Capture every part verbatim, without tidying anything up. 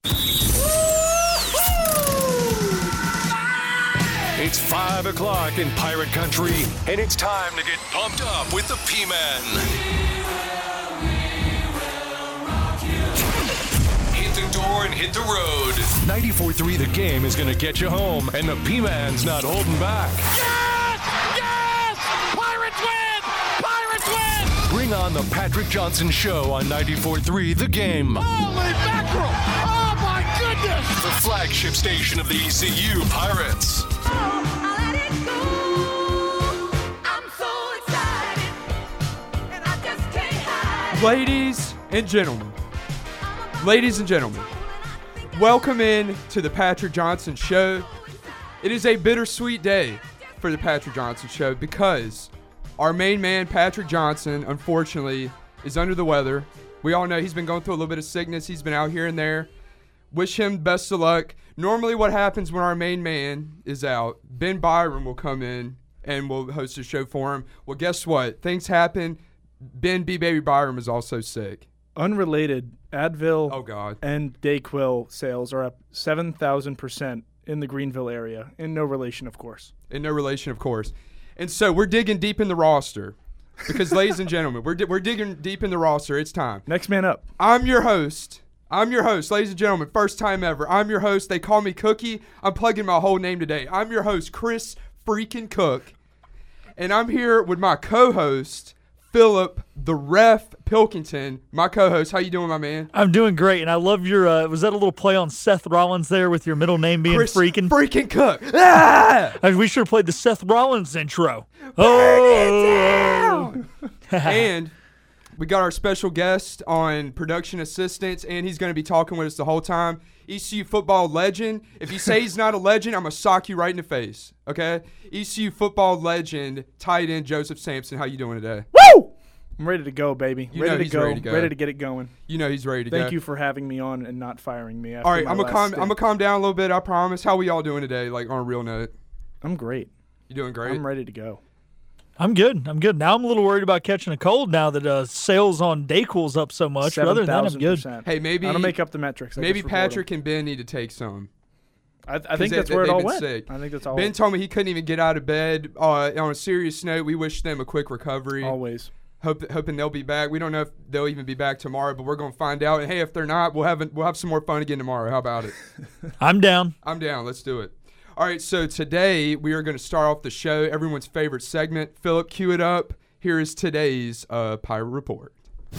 It's five o'clock in Pirate Country, and it's time to get pumped up with the P-Man. Hit the door and hit the road. ninety-four point three The Game is going to get you home, and the P-Man's not holding back. Yes! Yes! Pirates win! Pirates win! Bring on the Patrick Johnson Show on ninety-four point three The Game. Holy mackerel! Oh, my goodness! The flagship station of the E C U Pirates. Ladies and gentlemen, ladies and gentlemen, welcome in to the Patrick Johnson Show. It is a bittersweet day for the Patrick Johnson Show because our main man, Patrick Johnson, unfortunately, is under the weather. We all know he's been going through a little bit of sickness. He's been out here and there. Wish him best of luck. Normally what happens when our main man is out, Ben Byram will come in and we'll host a show for him. Well, guess what? Things happen. Ben B. Baby Byram is also sick. Unrelated, Advil oh God. and Dayquil sales are up seven thousand percent in the Greenville area. In no relation, of course. In no relation, of course. And so we're digging deep in the roster because, ladies and gentlemen, we're, di- we're digging deep in the roster. It's time. Next man up. I'm your host. I'm your host, ladies and gentlemen. First time ever. I'm your host. They call me Cookie. I'm plugging my whole name today. I'm your host, Chris freaking Cook. And I'm here with my co-host, Philip, the Ref Pilkington, my co-host. How you doing, my man? I'm doing great, and I love your, uh, was that a little play on Seth Rollins there with your middle name being Chris Freaking? Freaking Cook. Ah! I mean, we should have played the Seth Rollins intro. Burn oh. it down! And we got our special guest on production assistance, and he's going to be talking with us the whole time. E C U football legend. If you say he's not a legend, I'm going to sock you right in the face, okay? E C U football legend, tight end Joseph Sampson. How you doing today? Woo! I'm ready to go, baby. You ready, know to he's go. ready to go. Ready to get it going. You know he's ready to Thank go. you for having me on and not firing me after All right, my I'm going to last calm, I'm stint. gonna calm down a little bit, I promise. How we all doing today, like on a real note? I'm great. You doing great? I'm ready to go. I'm good. I'm good. Now I'm a little worried about catching a cold now that uh, sales on Dayquil's up so much. But other than that, I'm good. Hey, Hey, maybe I don't make up the metrics. I maybe just report 'em. Patrick and Ben need to take some. I, I think they- that's they- where it they've all been went. sick. I think that's all. Ben told me he couldn't even get out of bed. Uh, on a serious note, we wish them a quick recovery. Always. Hope, hoping they'll be back. We don't know if they'll even be back tomorrow, but we're going to find out. And hey, if they're not, we'll have a, we'll have some more fun again tomorrow. How about it? I'm down. I'm down. Let's do it. All right, so today we are going to start off the show, everyone's favorite segment. Philip, cue it up. Here is today's uh, Pirate Report.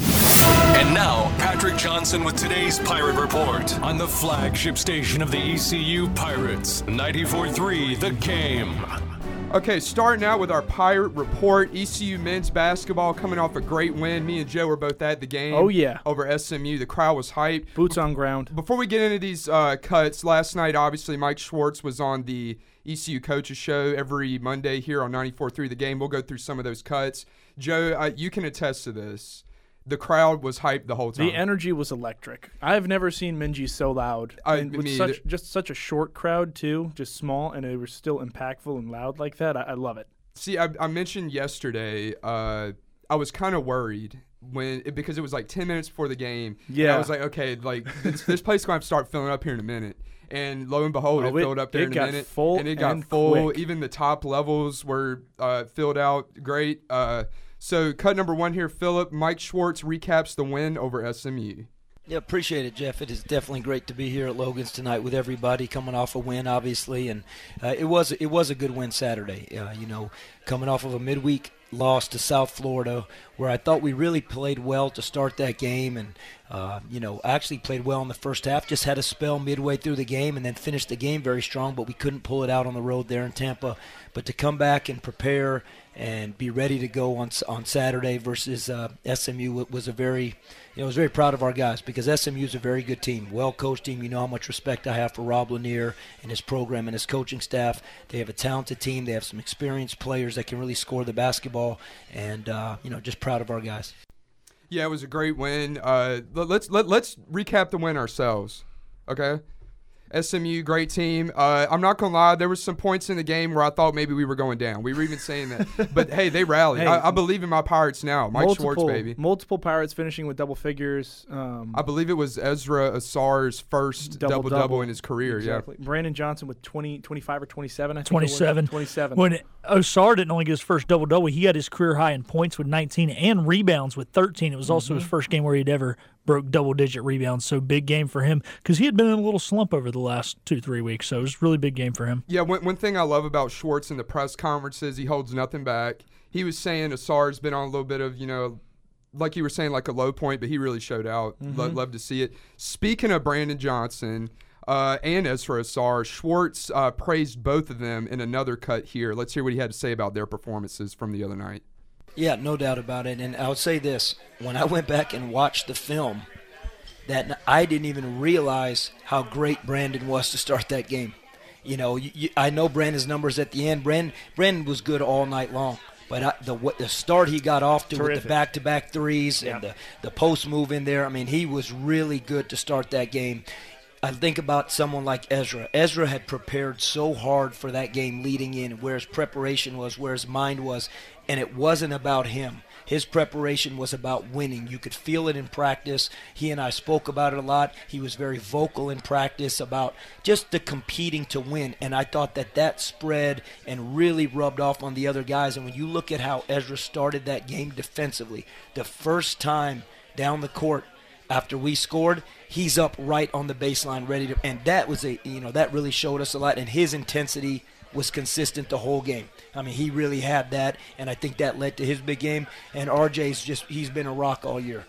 And now, Patrick Johnson with today's Pirate Report on the flagship station of the E C U Pirates, ninety-four point three The Game. Okay, starting out with our Pirate Report, E C U men's basketball coming off a great win. Me and Joe were both at the game. Oh, yeah. Over S M U. The crowd was hyped. Boots on ground. Before we get into these uh, cuts, last night, obviously, Mike Schwartz was on the E C U Coaches Show every Monday here on ninety-four point three The Game. We'll go through some of those cuts. Joe, uh, you can attest to this. The crowd was hyped the whole time. The energy was electric. I've never seen Minji so loud. I and with mean, such it- just such a short crowd too, just small, and they were still impactful and loud like that. I, I love it. See, I, I mentioned yesterday, uh, I was kind of worried when it, because it was like ten minutes before the game. And Yeah. I was like, okay, like this, this place is going to start filling up here in a minute. And lo and behold, Oh, it it- filled up there it in a got minute. full and it got and full. quick. Even the top levels were uh, filled out great. Uh, so cut number one here, Philip. Mike Schwartz recaps the win over S M U. Yeah, appreciate it, Jeff. It is definitely great to be here at Logan's tonight with everybody, coming off a win, obviously, and uh, it was it was a good win Saturday. Uh, you know, coming off of a midweek loss to South Florida, where I thought we really played well to start that game, and uh, you know, actually played well in the first half. Just had a spell midway through the game, and then finished the game very strong, but we couldn't pull it out on the road there in Tampa. But to come back and prepare and be ready to go on on Saturday versus uh, S M U was a very You know, I was very proud of our guys because S M U is a very good team, well-coached team. You know how much respect I have for Rob Lanier and his program and his coaching staff. They have a talented team. They have some experienced players that can really score the basketball, and, uh, you know, just proud of our guys. Yeah, it was a great win. Uh, let, let's let, let's recap the win ourselves, okay? S M U, great team. Uh, I'm not going to lie. There was some points in the game where I thought maybe we were going down. We were even saying that. But, hey, they rallied. Hey, I, I believe in my Pirates now. Mike multiple, Schwartz, baby. Multiple Pirates finishing with double figures. Um, I believe it was Ezra Asar's first double-double double in his career. Exactly. Yeah. Brandon Johnson with twenty, twenty-five or twenty-seven, I think twenty-seven. twenty-seven. When Osar didn't only get his first double-double, he had his career high in points with nineteen and rebounds with thirteen. It was also mm-hmm. his first game where he'd ever broke double-digit rebounds, so big game for him because he had been in a little slump over the last two, three weeks, so it was a really big game for him. Yeah, one, one thing I love about Schwartz in the press conferences, he holds nothing back. He was saying Asar's been on a little bit of, you know, like you were saying, like a low point, but he really showed out. Mm-hmm. Lo- love to see it. Speaking of Brandon Johnson uh, and Ezra Asar, Schwartz uh, praised both of them in another cut here. Let's hear what he had to say about their performances from the other night. Yeah, no doubt about it. And I would say this. When I went back and watched the film, that I didn't even realize how great Brandon was to start that game. You know, you, you, I know Brandon's numbers at the end. Brandon, Brandon was good all night long. But I, the the start he got off to Terrific. with the back-to-back threes yeah. and the, the post move in there, I mean, he was really good to start that game. I think about someone like Ezra. Ezra had prepared so hard for that game leading in, where his preparation was, where his mind was, and it wasn't about him. His preparation was about winning. You could feel it in practice. He and I spoke about it a lot. He was very vocal in practice about just the competing to win, and I thought that that spread and really rubbed off on the other guys. And when you look at how Ezra started that game defensively, the first time down the court after we scored, he's up right on the baseline ready to, and that was a, you know, that really showed us a lot, and his intensity was consistent the whole game. I mean, he really had that, and I think that led to his big game. And R J's just, he's been a rock all year.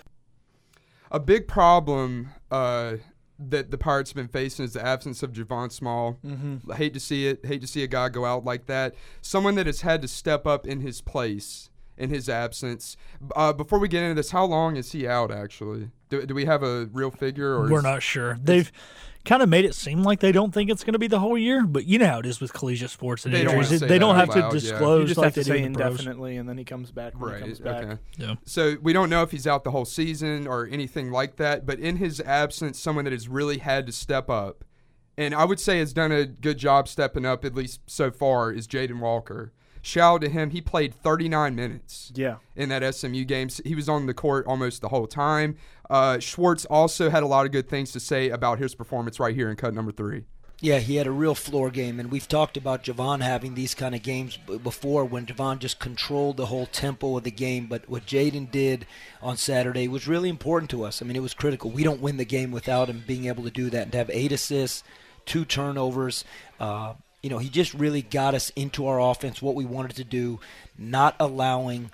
A big problem uh, that the Pirates have been facing is the absence of Javon Small. Mm-hmm. I hate to see it. Hate to see a guy go out like that. Someone that has had to step up in his place in his absence. Uh, before we get into this, how long is he out, actually? Do, do we have a real figure? Or We're is, not sure. They've kind of made it seem like they don't think it's going to be the whole year, but you know how it is with collegiate sports and they injuries. Don't they don't have loud, to yeah. disclose you just like have to they say do in the pros. indefinitely, and then he comes back when right, he comes back. Okay. Yeah. So we don't know if he's out the whole season or anything like that, but in his absence, someone that has really had to step up, and I would say has done a good job stepping up, at least so far, is Jaden Walker. Shout out to him. He played thirty-nine minutes yeah. in that S M U game. He was on the court almost the whole time. Uh, Schwartz also had a lot of good things to say about his performance right here in cut number three. Yeah, he had a real floor game, and we've talked about Javon having these kind of games b- before when Javon just controlled the whole tempo of the game. But what Jaden did on Saturday was really important to us. I mean, it was critical. We don't win the game without him being able to do that and to have eight assists, two turnovers. Uh, you know, he just really got us into our offense, what we wanted to do, not allowing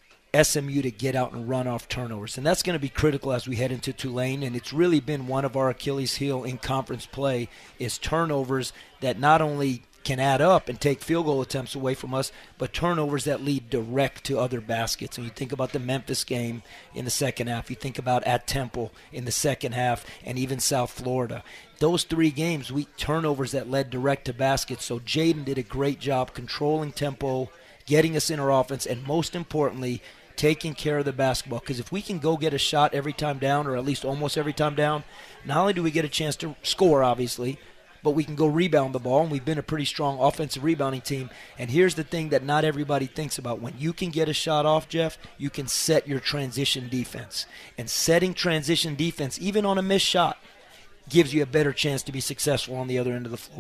S M U to get out and run off turnovers. And that's going to be critical as we head into Tulane, and it's really been one of our Achilles heel in conference play is turnovers that not only can add up and take field goal attempts away from us, but turnovers that lead direct to other baskets. And you think about the Memphis game in the second half, you think about at Temple in the second half, and even South Florida. Those three games, we turnovers that led direct to baskets. So Jaden did a great job controlling tempo, getting us in our offense, and most importantly, taking care of the basketball. Because if we can go get a shot every time down, or at least almost every time down, not only do we get a chance to score, obviously, but we can go rebound the ball, and we've been a pretty strong offensive rebounding team. And here's the thing that not everybody thinks about. When you can get a shot off, Jeff, you can set your transition defense. And setting transition defense, even on a missed shot, gives you a better chance to be successful on the other end of the floor.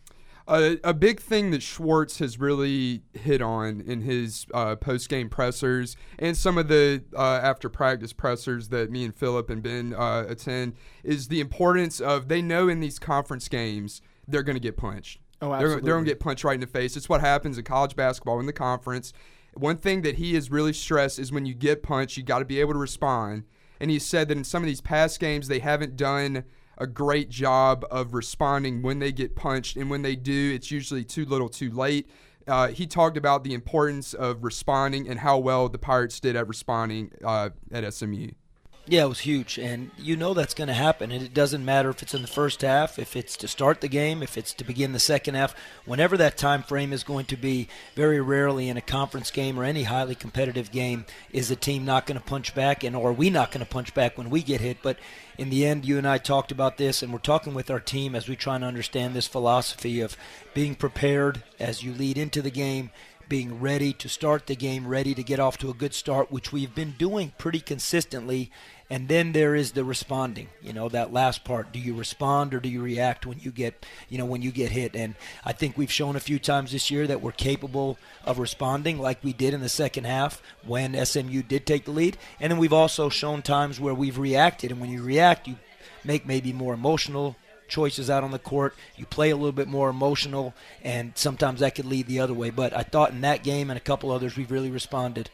Uh, a big thing that Schwartz has really hit on in his uh, post-game pressers and some of the uh, after-practice pressers that me and Philip and Ben uh, attend is the importance of, they know in these conference games they're going to get punched. Oh, absolutely. They're, they're going to get punched right in the face. It's what happens in college basketball in the conference. One thing that he has really stressed is when you get punched, you got to be able to respond. And he said that in some of these past games, they haven't done a great job of responding when they get punched, and when they do, it's usually too little too late. Uh, he talked about the importance of responding and how well the Pirates did at responding uh, at S M U. Yeah, it was huge, and you know that's going to happen, and it doesn't matter if it's in the first half, if it's to start the game, if it's to begin the second half. Whenever that time frame is going to be, very rarely in a conference game or any highly competitive game is the team not going to punch back, and or are we not going to punch back when we get hit. But in the end, you and I talked about this, and we're talking with our team as we try to understand this philosophy of being prepared as you lead into the game, being ready to start the game, ready to get off to a good start, which we've been doing pretty consistently. And then there is the responding, you know, that last part. Do you respond or do you react when you get, you know, when you get hit? And I think we've shown a few times this year that we're capable of responding like we did in the second half when S M U did take the lead. And then we've also shown times where we've reacted. And when you react, you make maybe more emotional choices out on the court. You play a little bit more emotional, and sometimes that could lead the other way. But I thought in that game and a couple others, we've really responded.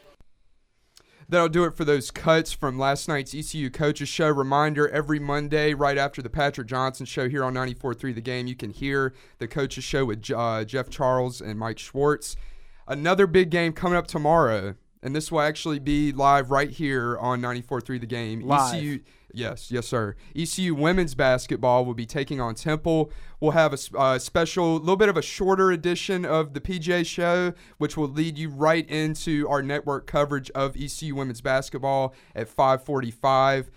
That'll do it for those cuts from last night's E C U Coaches Show. Reminder, every Monday right after the Patrick Johnson Show here on ninety-four point three The Game, you can hear the Coaches Show with uh, Jeff Charles and Mike Schwartz. Another big game coming up tomorrow, and this will actually be live right here on ninety-four point three The Game. Live. E C U, yes, yes, sir. E C U women's basketball will be taking on Temple. We'll have a uh, special, little bit of a shorter edition of the P J Show, which will lead you right into our network coverage of E C U women's basketball at five forty-five.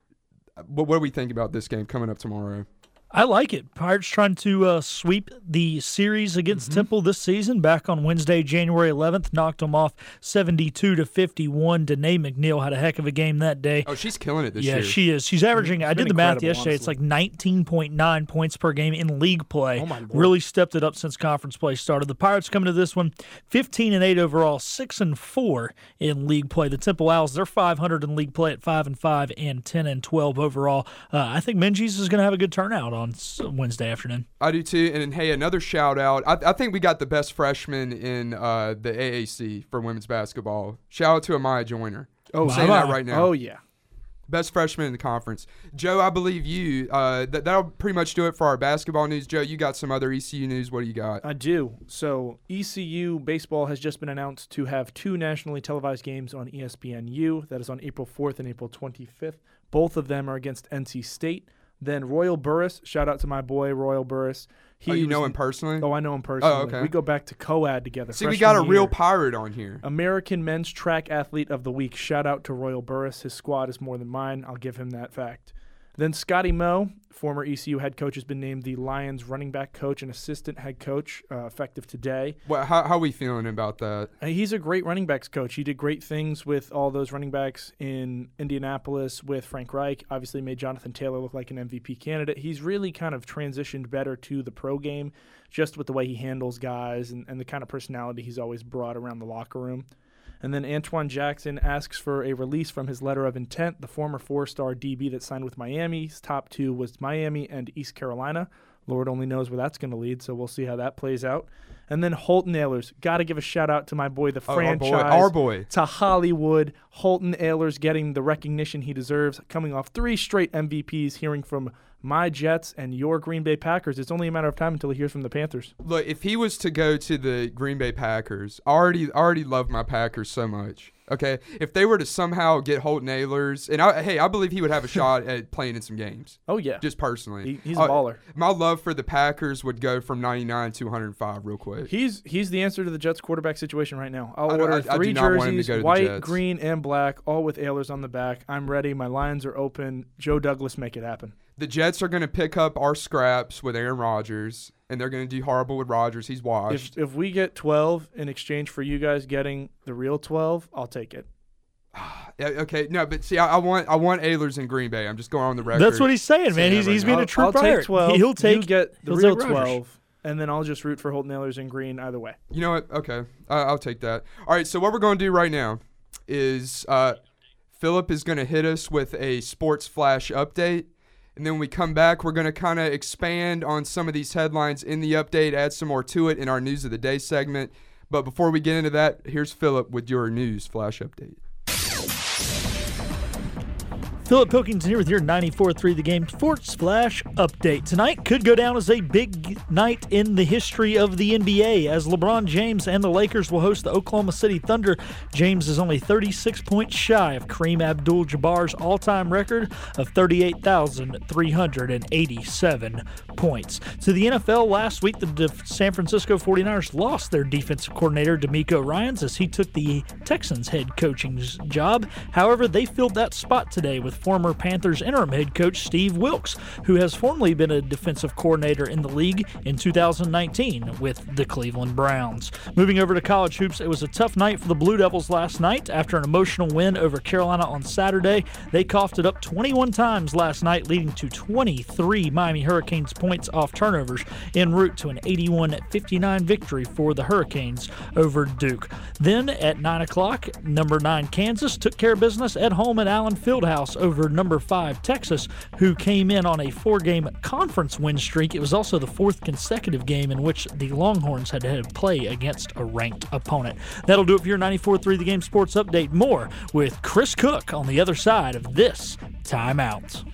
What, what do we think about this game coming up tomorrow? I like it. Pirates trying to uh, sweep the series against mm-hmm. Temple this season. Back on Wednesday, January eleventh, knocked them off seventy-two to fifty-one. Danae McNeil had a heck of a game that day. Oh, she's killing it this yeah, year. Yeah, she is. She's averaging, it's I did the math yesterday, honestly. It's like nineteen point nine points per game in league play. Oh, my Lord. Really stepped it up since conference play started. The Pirates coming to this one, fifteen and eight overall, six and four in league play. The Temple Owls, they're five hundred in league play at five and five and ten and twelve overall. Uh, I think Minges is going to have a good turnout on Wednesday afternoon. I do too. And hey, another shout out. I, I think we got the best freshman in uh, the A A C for women's basketball. Shout out to Amaya Joyner. Oh, I'm saying that right now. Oh, yeah. Best freshman in the conference. Joe, I believe you. Uh, that, that'll pretty much do it for our basketball news. Joe, you got some other E C U news. What do you got? I do. So E C U baseball has just been announced to have two nationally televised games on E S P N U. That is on April fourth and April twenty-fifth. Both of them are against N C State. Then Royal Burris, shout out to my boy Royal Burris. He oh, you was, know him personally? Oh, I know him personally. Oh, okay. We go back to co-ed together. See, we got a year. real pirate on here. American Men's Track Athlete of the Week. Shout out to Royal Burris. His squad is more than mine. I'll give him that fact. Then Scotty Moe, former E C U head coach, has been named the Lions running back coach and assistant head coach, uh, effective today. Well, how, how are we feeling about that? Uh, he's a great running backs coach. He did great things with all those running backs in Indianapolis with Frank Reich. Obviously made Jonathan Taylor look like an M V P candidate. He's really kind of transitioned better to the pro game just with the way he handles guys and, and the kind of personality he's always brought around the locker room. And then Antoine Jackson asks for a release from his letter of intent. The former four-star D B that signed with Miami. His top two was Miami and East Carolina. Lord only knows where that's going to lead, so we'll see how that plays out. And then Holton Ahlers. Got to give a shout-out to my boy, the Oh, franchise. our boy. Our boy. To Hollywood. Holton Ahlers getting the recognition he deserves, coming off three straight M V Ps, hearing from my Jets and your Green Bay Packers. It's only a matter of time until he hears from the Panthers. Look, if he was to go to the Green Bay Packers, I already, already love my Packers so much. Okay, if they were to somehow get Holton Ahlers, and I, hey, I believe he would have a shot at playing in some games. Oh, yeah. Just personally. He, he's a uh, baller. My love for the Packers would go from ninety-nine to one hundred five real quick. He's he's the answer to the Jets quarterback situation right now. I'll I- order I- I three do not want him to jerseys, go to the white, Jets. green, and black, all with Ahlers on the back. I'm ready. My lines are open. Joe Douglas, make it happen. The Jets are going to pick up our scraps with Aaron Rodgers, and they're going to do horrible with Rodgers. He's washed. If if we get twelve in exchange for you guys getting the real twelve, I'll take it. Yeah, okay, no, but see, I, I want I want Ahlers in Green Bay. I'm just going on the record. That's what he's saying, man. saying He's that he's right being now. a true I'll pirate. take twelve. He'll take you get the he'll real take Rodgers. twelve, and then I'll just root for Holton Ahlers in green either way. You know what? Okay, I, I'll take that. All right, so what we're going to do right now is uh, Philip is going to hit us with a sports flash update, and then when we come back, we're going to kind of expand on some of these headlines in the update, add some more to it in our News of the Day segment. But before we get into that, here's Philip with your news flash update. Philip Pilkington here with your ninety-four point three The Game Sports Flash update. Tonight could go down as a big night in the history of the N B A as LeBron James and the Lakers will host the Oklahoma City Thunder. James is only thirty-six points shy of Kareem Abdul-Jabbar's all-time record of thirty-eight thousand three hundred eighty-seven points. To the N F L last week, the San Francisco forty-niners lost their defensive coordinator DeMeco Ryans as he took the Texans head coaching job. However, they filled that spot today with former Panthers interim head coach Steve Wilks, who has formerly been a defensive coordinator in the league in two thousand nineteen with the Cleveland Browns. Moving over to college hoops, it was a tough night for the Blue Devils last night. After an emotional win over Carolina on Saturday, they coughed it up twenty-one times last night, leading to twenty-three Miami Hurricanes points off turnovers en route to an eighty-one fifty-nine victory for the Hurricanes over Duke. Then at nine o'clock, number nine Kansas took care of business at home at Allen Fieldhouse over number five Texas, who came in on a four-game conference win streak. It was also the fourth consecutive game in which the Longhorns had to play against a ranked opponent. That'll do it for your ninety-four point three The Game Sports Update. More with Chris Cook on the other side of this timeout.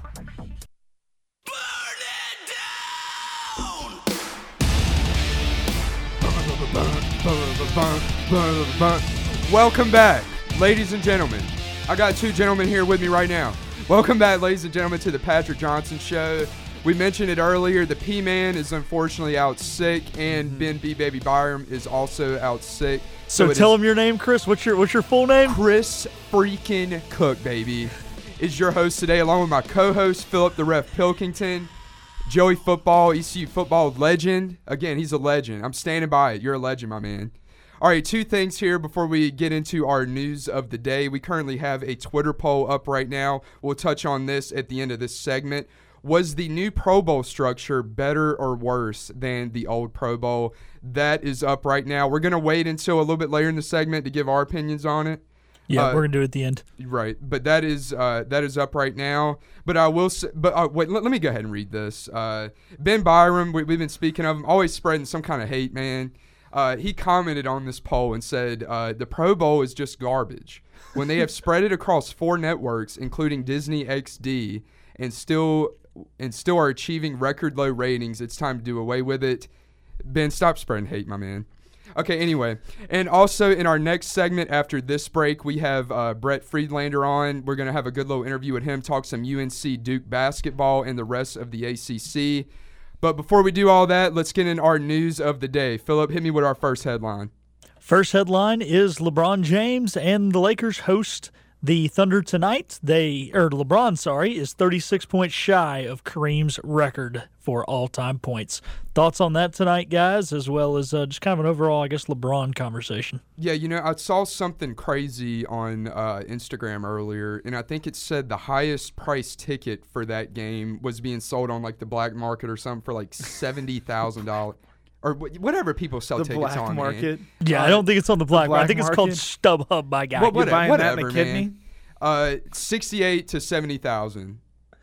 Welcome back, ladies and gentlemen. I got two gentlemen here with me right now. Welcome back, ladies and gentlemen, to the Patrick Johnson Show. We mentioned it earlier. The P-Man is unfortunately out sick, and mm-hmm. Ben B. Baby Byram is also out sick. So, so tell him your name, Chris. What's your What's your full name? Chris freaking Cook, baby, is your host today, along with my co-host Philip the Ref Pilkington. Joey Football, E C U football legend. Again, he's a legend. I'm standing by it. You're a legend, my man. All right, two things here before we get into our news of the day. We currently have a Twitter poll up right now. We'll touch on this at the end of this segment. Was the new Pro Bowl structure better or worse than the old Pro Bowl? That is up right now. We're going to wait until a little bit later in the segment to give our opinions on it. Yeah, uh, we're gonna do it at the end. Right, but that is uh, that is up right now. But I will say, but uh, wait, let, let me go ahead and read this. Uh, Ben Byram, we, we've been speaking of him, always spreading some kind of hate, man. Uh, he commented on this poll and said uh, the Pro Bowl is just garbage. When they have spread it across four networks, including Disney X D, and still and still are achieving record low ratings, it's time to do away with it. Ben, stop spreading hate, my man. Okay, anyway, and also in our next segment after this break, we have uh, Brett Friedlander on. We're going to have a good little interview with him, talk some U N C Duke basketball and the rest of the A C C. But before we do all that, let's get in our news of the day. Philip, hit me with our first headline. First headline is LeBron James and the Lakers host the Thunder tonight. They, or LeBron, sorry, is thirty-six points shy of Kareem's record for all-time points. Thoughts on that tonight, guys, as well as uh, just kind of an overall, I guess, LeBron conversation? Yeah, you know, I saw something crazy on uh, Instagram earlier, and I think it said the highest price ticket for that game was being sold on, like, the black market or something for, like, seventy thousand dollars. Or whatever people sell the tickets black on, market. Man. Yeah, uh, I don't think it's on the black, the black market. I think market. it's called StubHub, my guy. Well, You're buying whatever, that in a kidney? man. Uh, sixty-eight to seventy thousand.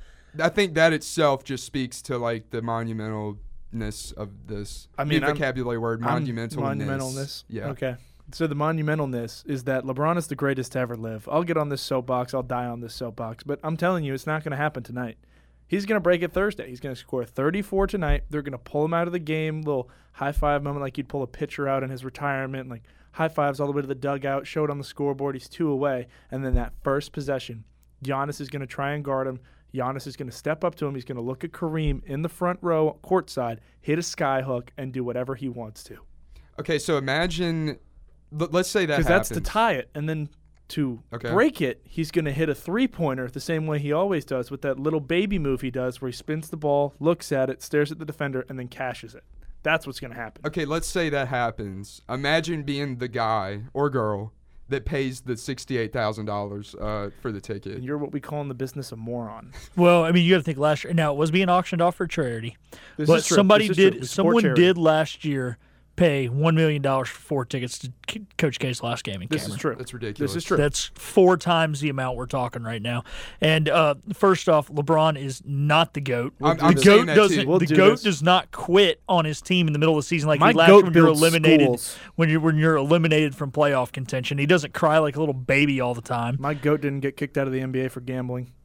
I think that itself just speaks to like the monumentalness of this. I mean, New vocabulary I'm, word, I'm monumentalness. Monumentalness. Yeah. Okay. So the monumentalness is that LeBron is the greatest to ever live. I'll get on this soapbox. I'll die on this soapbox. But I'm telling you, it's not going to happen tonight. He's going to break it Thursday. He's going to score thirty-four tonight. They're going to pull him out of the game. Little high-five moment like you'd pull a pitcher out in his retirement. Like high-fives all the way to the dugout. Show it on the scoreboard. He's two away. And then that first possession, Giannis is going to try and guard him. Giannis is going to step up to him. He's going to look at Kareem in the front row, courtside, hit a sky hook, and do whatever he wants to. Okay, so imagine, let's say that happens. Because that's to tie it. And then to okay. break it, he's going to hit a three-pointer the same way he always does with that little baby move he does where he spins the ball, looks at it, stares at the defender, and then cashes it. That's what's going to happen. Okay, let's say that happens. Imagine being the guy or girl that pays the sixty-eight thousand dollars uh, for the ticket. And you're what we call in the business a moron. Well, I mean, you got to think last year. Now, it was being auctioned off for charity. This but is true. somebody this did. Is true. Someone charity. did last year pay one million dollars for four tickets to Coach K's last game in This Cameron. is true. That's ridiculous. This is true. That's four times the amount we're talking right now. And uh, first off, LeBron is not the GOAT. I'm- the I'm GOAT saying that too. doesn't. We'll the do GOAT this. does not quit on his team in the middle of the season like My he last GOAT when you're builds eliminated schools. when you're when you're eliminated from playoff contention. He doesn't cry like a little baby all the time. My GOAT didn't get kicked out of the N B A for gambling.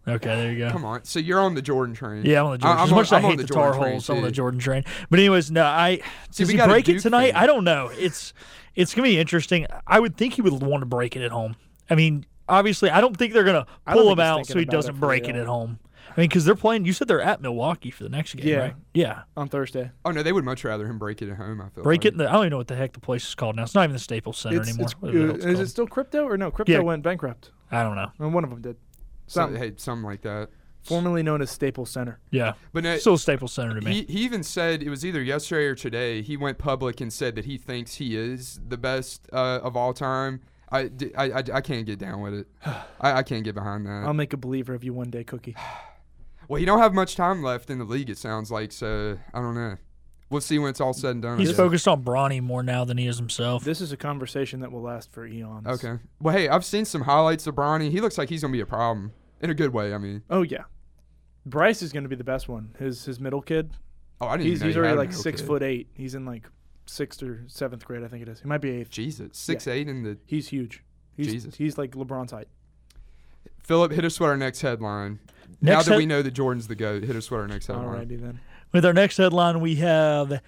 Okay, there you go. Come on. So you're on the Jordan train. Yeah, I'm on the Jordan. I- I'm as much on- as I I'm on hate the the Tar Jordan train, Heels, I'm on the too. Jordan train. But anyways, no, I See, does we he got a break it Duke tonight? fan. I don't know. It's it's gonna be interesting. I would think he would want to break it at home. I mean, obviously, I don't think they're gonna I don't pull think him he's out thinking so he about it doesn't for break real. it at home. I mean, because they're playing. You said they're at Milwaukee for the next game, Yeah. right? Yeah. On Thursday. Oh, no, they would much rather him break it at home, I feel Break like. it. In the, I don't even know what the heck the place is called now. It's not even the Staples Center It's, anymore. it's, Whatever the hell uh, it's is called. it still crypto or no? Crypto Yeah. went bankrupt. I don't know. And one of them did. So, Something. hey, something like that. Formerly known as Staples Center. Yeah. But no, Still Staples Center to me. He, he even said, it was either yesterday or today, he went public and said that he thinks he is the best uh, of all time. I, d- I, I, I can't get down with it. I, I can't get behind that. I'll make a believer of you one day, Cookie. Well, you don't have much time left in the league, it sounds like, so I don't know. We'll see when it's all said and done. I He's guess. focused on Bronny more now than he is himself. This is a conversation that will last for eons. Okay. Well, hey, I've seen some highlights of Bronny. He looks like he's going to be a problem. In a good way, I mean. Oh, yeah. Bryce is going to be the best one. His his middle kid. Oh, I didn't He's, even know he's you already had a like middle six kid. foot eight. He's in like sixth or seventh grade, I think it is. He might be eighth. Jesus. Six eight in the... He's huge. He's, Jesus. He's like LeBron's height. Philip, hit us with our next headline. now Next that head- we know that Jordan's the GOAT, hit us with our next headline. Alrighty then. With our next headline, we have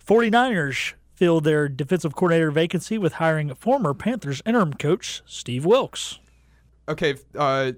49ers fill their defensive coordinator vacancy with hiring former Panthers interim coach Steve Wilkes. Okay, uh,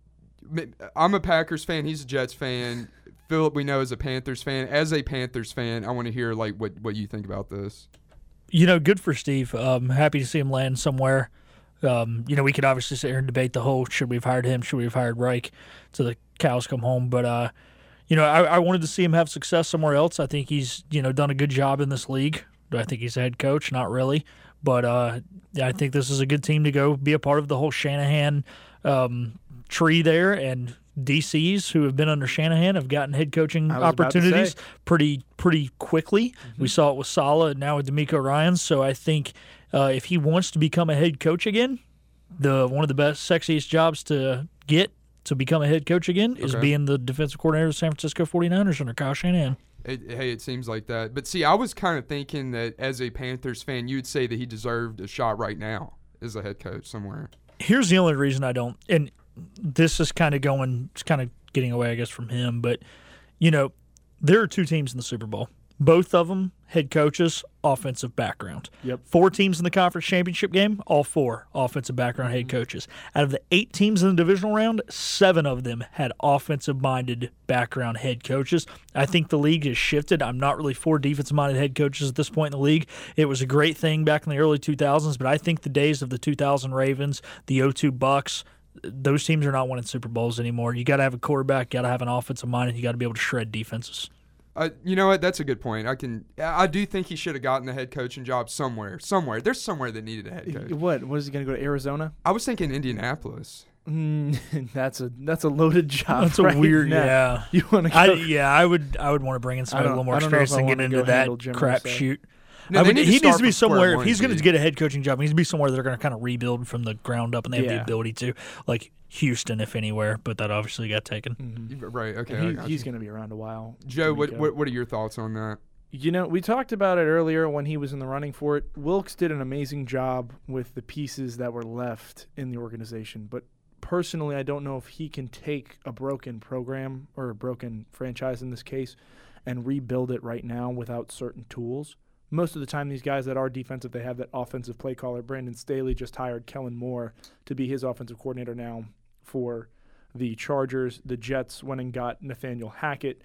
I'm a Packers fan. He's a Jets fan. Philip, we know, is a Panthers fan. As a Panthers fan, I want to hear like what, what you think about this. You know, good for Steve. Um, happy to see him land somewhere. Um, you know, we could obviously sit here and debate the whole should we have hired him, should we have hired Reich till the cows come home. But, uh, you know, I, I wanted to see him have success somewhere else. I think he's, you know, done a good job in this league. Do I think he's a head coach? Not really. But uh, yeah, I think this is a good team to go be a part of the whole Shanahan um, tree there. And D Cs who have been under Shanahan have gotten head coaching I was about to opportunities say. pretty pretty quickly. Mm-hmm. We saw it with Saleh and now with D'Amico Ryans. So I think uh, if he wants to become a head coach again, the one of the best, sexiest jobs to get to become a head coach again is Okay. being the defensive coordinator of the San Francisco 49ers under Kyle Shanahan. It, hey, it seems like that. But see, I was kind of thinking that as a Panthers fan, you'd say that he deserved a shot right now as a head coach somewhere. Here's the only reason I don't, and this is kind of going, it's kind of getting away, I guess, from him. But, you know, there are two teams in the Super Bowl. Both of them head coaches, offensive background. Yep. Four teams in the conference championship game, all four offensive background head coaches. Out of the eight teams in the divisional round, seven of them had offensive-minded background head coaches. I think the league has shifted. I'm not really for defensive-minded head coaches at this point in the league. It was a great thing back in the early two thousands, but I think the days of the two thousand Ravens, the oh two Bucks, those teams are not winning Super Bowls anymore. You got to have a quarterback, got to have an offensive mind, and you got to be able to shred defenses. Uh, you know what? That's a good point. I can. I do think he should have gotten the head coaching job somewhere. Somewhere. There's somewhere that needed a head coach. What? What is he going to go to Arizona? I was thinking Indianapolis. Mm, that's a that's a loaded job. That's a right weird, now. yeah. You want to? I, yeah, I would I would want to bring in somebody a I little don't- more I don't know if experience I and get wanna into go that handle Jim crap Irsay. shoot. No, I they would, need to he needs start to be from square somewhere. If one, he's going to dude. get a head coaching job, he needs to be somewhere they're going to kind of rebuild from the ground up, and they have the Yeah. ability to, like Houston, if anywhere. But that obviously got taken. Mm-hmm. Right. Okay. I He, got he's you. going to be around a while. Joe, what, D'Amico. what what are your thoughts on that? You know, we talked about it earlier when he was in the running for it. Wilkes did an amazing job with the pieces that were left in the organization. But personally, I don't know if he can take a broken program or a broken franchise in this case and rebuild it right now without certain tools. Most of the time, these guys that are defensive, they have that offensive play caller. Brandon Staley just hired Kellen Moore to be his offensive coordinator now for the Chargers. The Jets went and got Nathaniel Hackett.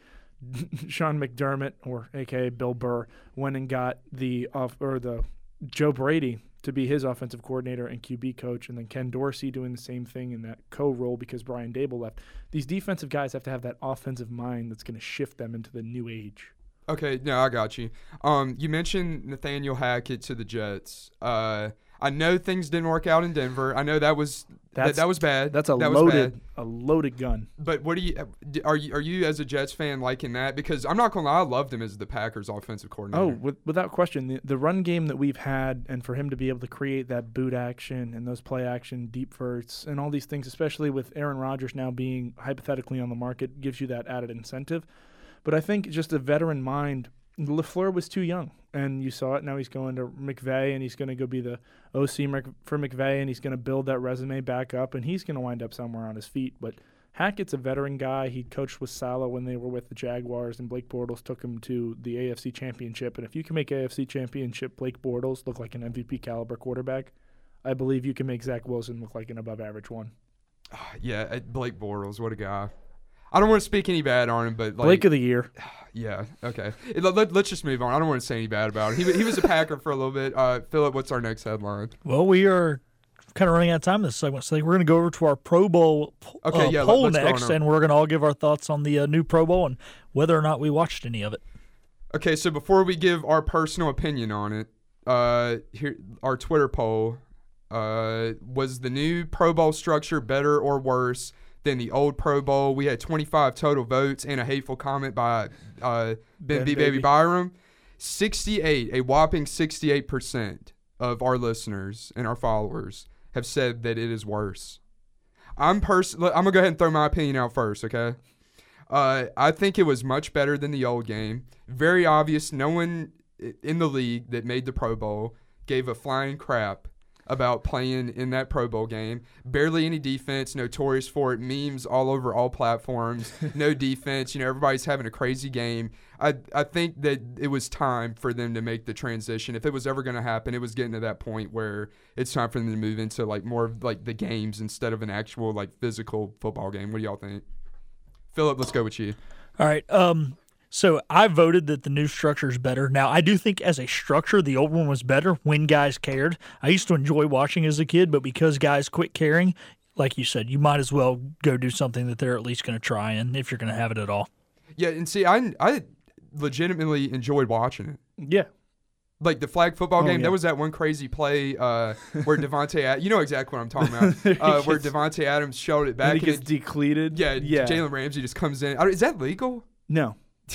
Sean McDermott, or A K A Bill Burr, went and got the off or the Joe Brady to be his offensive coordinator and Q B coach, and then Ken Dorsey doing the same thing in that co-role because Brian Dable left. These defensive guys have to have that offensive mind that's going to shift them into the new age. Okay, no, I got you. Um, you mentioned Nathaniel Hackett to the Jets. Uh, I know things didn't work out in Denver. I know that was that, That's- that was bad. That's a that was loaded, bad. a loaded gun. But what do you are you are you as a Jets fan liking that? Because I'm not gonna lie, I loved him as the Packers offensive coordinator. Oh, with, without question, the, the run game that we've had, and for him to be able to create that boot action and those play action deep verts and all these things, especially with Aaron Rodgers now being hypothetically on the market, gives you that added incentive. But I think just a veteran mind, LaFleur was too young, and you saw it. Now he's going to McVay, and he's going to go be the O C Mc- for McVay, and he's going to build that resume back up, and he's going to wind up somewhere on his feet. But Hackett's a veteran guy. He coached with Saleh when they were with the Jaguars, and Blake Bortles took him to the A F C Championship. And if you can make A F C Championship Blake Bortles look like an M V P caliber quarterback, I believe you can make Zach Wilson look like an above-average one. Yeah, Blake Bortles, what a guy. I don't want to speak any bad on him, but like, Blake of the year. Yeah, okay. Let, let, let's just move on. I don't want to say any bad about him. He, he was a Packer for a little bit. Uh, Philip, what's our next headline? Well, we are kind of running out of time this segment, so I think we're going to go over to our Pro Bowl uh, okay, yeah, poll let, next, and we're going to all give our thoughts on the uh, new Pro Bowl and whether or not we watched any of it. Okay, so before we give our personal opinion on it, uh, here our Twitter poll, uh, was the new Pro Bowl structure better or worse than the old Pro Bowl? We had twenty-five total votes and a hateful comment by uh, Ben, Ben B. Baby Byram. sixty-eight, a whopping sixty-eight percent of our listeners and our followers have said that it is worse. I'm pers- I'm going to go ahead and throw my opinion out first, okay? Uh, I think it was much better than the old game. Very obvious. No one in the league that made the Pro Bowl gave a flying crap about playing in that Pro Bowl game. Barely any defense, notorious for it, memes all over all platforms, no defense, you know, everybody's having a crazy game. I I think that it was time for them to make the transition. If it was ever going to happen, it was getting to that point where it's time for them to move into like more of like the games instead of an actual like physical football game. What do y'all think? Philip, let's go with you. All right. Um, so I voted that the new structure is better. Now, I do think as a structure, the old one was better when guys cared. I used to enjoy watching as a kid, but because guys quit caring, like you said, you might as well go do something that they're at least going to try in if you're going to have it at all. Yeah, and see, I, I legitimately enjoyed watching it. Yeah. Like the flag football Oh, game, yeah. there was that one crazy play uh, where Devontae, Ad- you know exactly what I'm talking about, uh, where Devontae Adams showed it back. And he gets it, decleated. yeah, Yeah. Jalen Ramsey just comes in. I don't- Is that legal? No.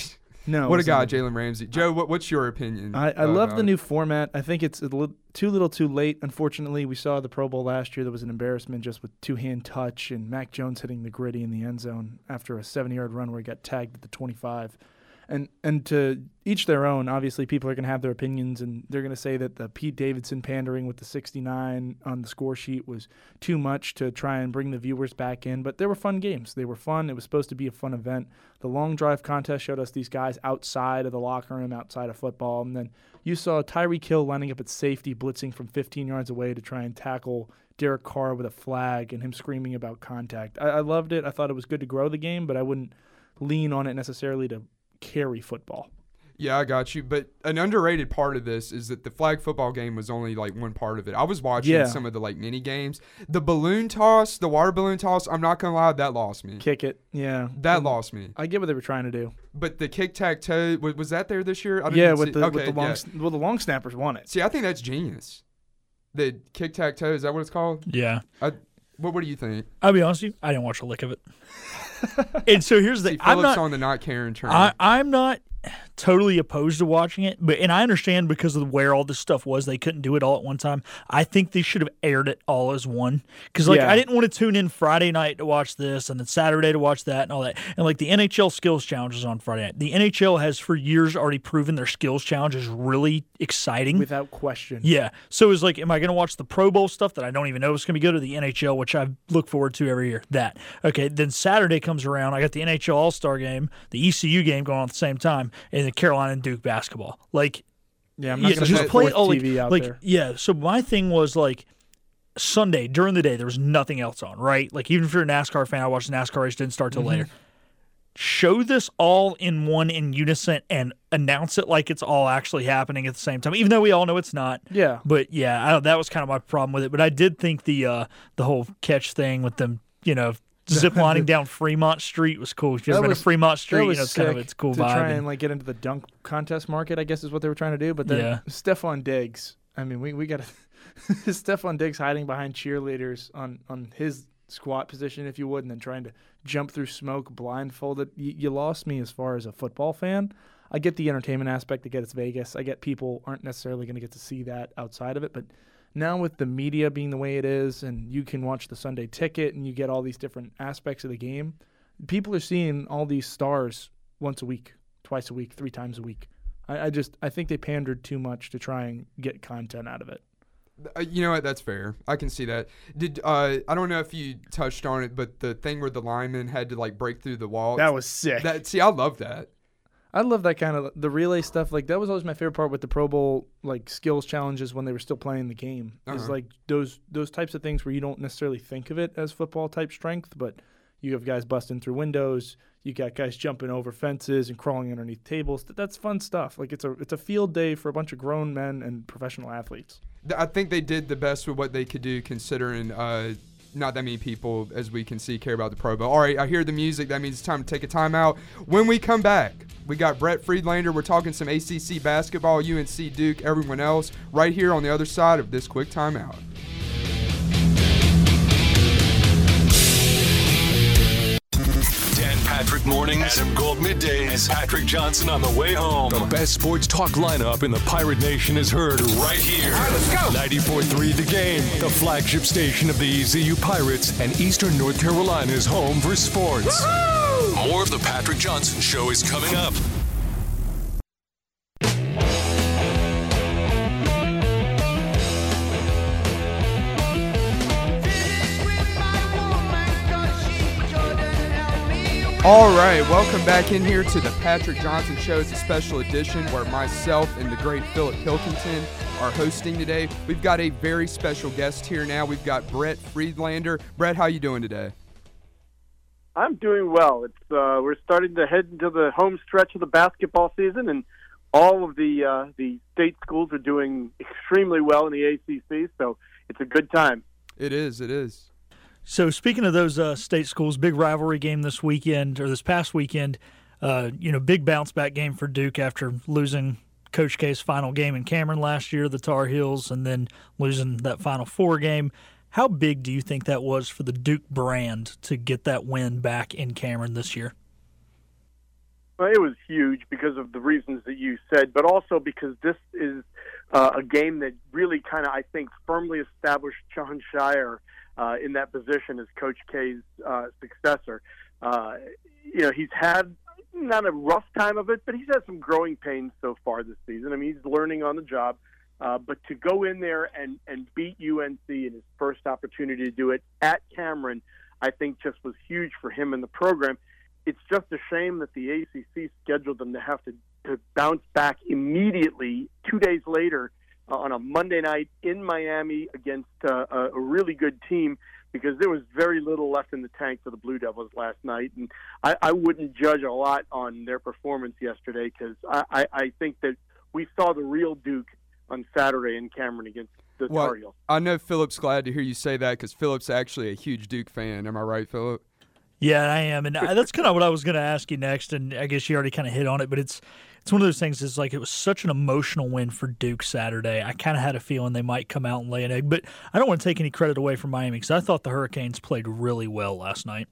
No. What a it's guy, not. Jalen Ramsey. Joe, what, what's your opinion? I, I uh, love about the it? new format. I think it's a little, too little too late. Unfortunately, we saw the Pro Bowl last year. There was an embarrassment just with two-hand touch and Mac Jones hitting the gritty in the end zone after a seventy-yard run where he got tagged at the twenty-five. And and to each their own, obviously people are going to have their opinions, and they're going to say that the Pete Davidson pandering with the sixty-nine on the score sheet was too much to try and bring the viewers back in. But they were fun games. They were fun. It was supposed to be a fun event. The long drive contest showed us these guys outside of the locker room, outside of football. And then you saw Tyreek Hill lining up at safety, blitzing from fifteen yards away to try and tackle Derek Carr with a flag and him screaming about contact. I, I loved it. I thought it was good to grow the game, but I wouldn't lean on it necessarily to carry football. Yeah, I got you. But an underrated part of this is that the flag football game was only like one part of it. I was watching Yeah. some of the like mini games. The balloon toss, the water balloon toss, I'm not going to lie, that lost me. Kick it. Yeah. That And lost me. I get what they were trying to do. But the kick-tack-toe, was, was that there this year? I didn't Yeah, see- with the, okay, with the long yeah. s- well, the long snappers won it. See, I think that's genius. The kick-tack-toe, is that what it's called? Yeah. I, what, what do you think? I'll be honest with you, I didn't watch a lick of it. And so here's the See, thing. I'm Philip's not, on the not caring train. I, I'm not totally opposed to watching it, but and I understand because of where all this stuff was, they couldn't do it all at one time. I think they should have aired it all as one because like Yeah. I didn't want to tune in Friday night to watch this and then Saturday to watch that and all that. And like the N H L Skills Challenge is on Friday night. The N H L has for years already proven their Skills Challenge is really exciting. Without question. Yeah. So it's like, am I going to watch the Pro Bowl stuff that I don't even know is going to be good, or the N H L, which I look forward to every year? That. Okay. Then Saturday comes around. I got the N H L All-Star game, the E C U game going on at the same time, and the Carolina and Duke basketball. Like, Yeah, I'm not yeah, going just to play play all like, T V out like there. yeah. So my thing was like Sunday during the day, there was nothing else on, right? Like even if you're a NASCAR fan, I watched the NASCAR race, didn't start till Mm-hmm. later. Show this all in one in unison and announce it like it's all actually happening at the same time, even though we all know it's not. Yeah. But yeah, I don't, that was kind of my problem with it. But I did think the uh, the whole catch thing with them, you know, zip lining down Fremont Street was cool. If you've That ever been was- to Fremont That Street, you was know, it's kind of sick it's a cool to vibe. try and- and like get into the dunk contest market, I guess is what they were trying to do. But then Yeah. Stephon Diggs, I mean, we, we got to Stephon Diggs hiding behind cheerleaders on, on his squat position, if you would, and then trying to jump through smoke blindfolded. You, you lost me as far as a football fan. I get the entertainment aspect. I get it's Vegas. I get people aren't necessarily going to get to see that outside of it. But now with the media being the way it is, and you can watch the Sunday Ticket, and you get all these different aspects of the game, people are seeing all these stars once a week, twice a week, three times a week. I, I just I think they pandered too much to try and get content out of it. Uh, you know what? That's fair. I can see that. Did uh, I don't know if you touched on it, but the thing where the lineman had to like break through the wall. That was sick. That see, I love that. I love that kind of the relay stuff. Like that was always my favorite part with the Pro Bowl like skills challenges when they were still playing the game. Uh-huh. Is like those those types of things where you don't necessarily think of it as football type strength, but you have guys busting through windows. You got guys jumping over fences and crawling underneath tables. That's fun stuff. Like it's a it's a field day for a bunch of grown men and professional athletes. I think they did the best with what they could do, considering uh, not that many people, as we can see, care about the Pro Bowl. All right, I hear the music. That means it's time to take a timeout. When we come back, we got Brett Friedlander. We're talking some A C C basketball, U N C, Duke, everyone else, right here on the other side of this quick timeout. Patrick mornings, Adam Gold middays, and Patrick Johnson on the way home. The best sports talk lineup in the Pirate Nation is heard right here. All right, let's go. ninety-four point three The Game, the flagship station of the E C U Pirates and Eastern North Carolina's home for sports. Woo-hoo! More of the Patrick Johnson Show is coming up. All right, welcome back in here to the Patrick Johnson Show. It's a special edition where myself and the great Philip Pilkington are hosting today. We've got a very special guest here now. We've got Brett Friedlander. Brett, how you doing today? I'm doing well. It's uh, we're starting to head into the home stretch of the basketball season, and all of the uh, the state schools are doing extremely well in the A C C, so it's a good time. It is, it is. So speaking of those uh, state schools, big rivalry game this weekend or this past weekend, uh, you know, big bounce back game for Duke after losing Coach K's final game in Cameron last year, the Tar Heels, and then losing that Final Four game. How big do you think that was for the Duke brand to get that win back in Cameron this year? Well, it was huge because of the reasons that you said, but also because this is uh, a game that really kind of, I think, firmly established Jon Scheyer Uh, in that position as Coach K's uh, successor. Uh, you know, he's had not a rough time of it, but he's had some growing pains so far this season. I mean, he's learning on the job. Uh, but to go in there and, and beat U N C in his first opportunity to do it at Cameron, I think just was huge for him and the program. It's just a shame that the A C C scheduled them to have to, to bounce back immediately two days later Uh, on a Monday night in Miami against uh, a, a really good team, because there was very little left in the tank for the Blue Devils last night. And I, I wouldn't judge a lot on their performance yesterday, because I, I, I think that we saw the real Duke on Saturday in Cameron against the well, Tar Heels. I know Philip's glad to hear you say that, because Philip's actually a huge Duke fan. Am I right, Philip? Yeah, I am. And that's kind of what I was going to ask you next, and I guess you already kind of hit on it, but it's It's one of those things. It's like it was such an emotional win for Duke Saturday. I kind of had a feeling they might come out and lay an egg, but I don't want to take any credit away from Miami because I thought the Hurricanes played really well last night.